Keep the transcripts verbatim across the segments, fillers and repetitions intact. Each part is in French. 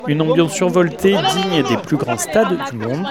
Une ambiance survoltée digne des plus grands stades du monde.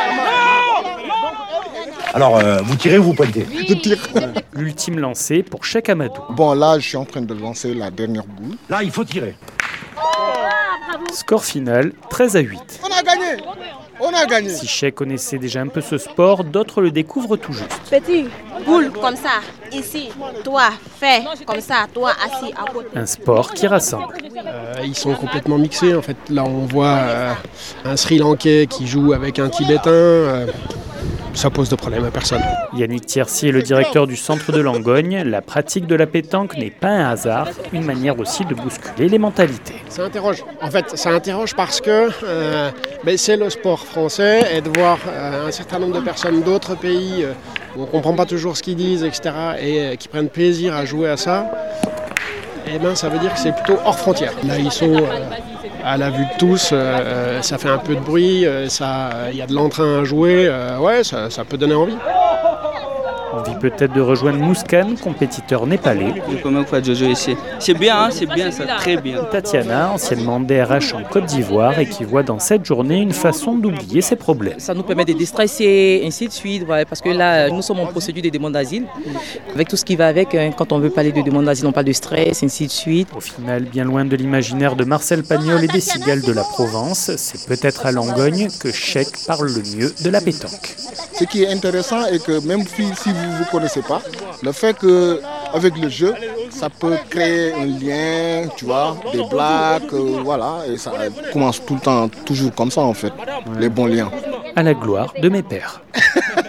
Alors, euh, vous tirez ou vous pointez ? Je tire. L'ultime lancé pour Cheikh Amadou. Bon, là, je suis en train de lancer la dernière boule. Là, il faut tirer. Score final, treize à huit. On a gagné. On a gagné. Si Cheikh connaissait déjà un peu ce sport, d'autres le découvrent tout juste. Petit, boule comme ça, ici, toi, fais comme ça, toi, assis à côté. Un sport qui rassemble. Euh, ils sont complètement mixés en fait. Là, on voit euh, un Sri Lankais qui joue avec un Tibétain. Euh, ça pose de problème à personne. Yannick Thiercy est le directeur du centre de Langogne. La pratique de la pétanque n'est pas un hasard, une manière aussi de bousculer les mentalités. Ça interroge. En fait, ça interroge parce que euh, ben, c'est le sport français et de voir euh, un certain nombre de personnes d'autres pays euh, où on ne comprend pas toujours ce qu'ils disent, et cetera, et euh, qui prennent plaisir à jouer à ça, eh ben, ça veut dire que c'est plutôt hors frontière. Là, ils sont euh, à la vue de tous, euh, ça fait un peu de bruit, il euh, y a de l'entrain à jouer, euh, ouais, ça, ça peut donner envie. Envie peut-être de rejoindre Mouskan, compétiteur népalais. La première fois que je joue ici. C'est bien, hein, c'est bien, c'est très bien. Tatiana, anciennement D R H en Côte d'Ivoire et qui voit dans cette journée une façon d'oublier ses problèmes. Ça nous permet de déstresser, ainsi de suite, voilà, parce que là, nous sommes en procédure de demande d'asile. Avec tout ce qui va avec, quand on veut parler de demande d'asile, on parle de stress, ainsi de suite. Au final, bien loin de l'imaginaire de Marcel Pagnol et des cigales de la Provence, c'est peut-être à Langogne que Cheikh parle le mieux de la pétanque. Ce qui est intéressant est que même si, si vous ne vous connaissez pas, le fait qu'avec le jeu, ça peut créer un lien, tu vois, des blagues, euh, voilà, et ça commence tout le temps, toujours comme ça en fait, ouais. Les bons liens. À la gloire de mes pères.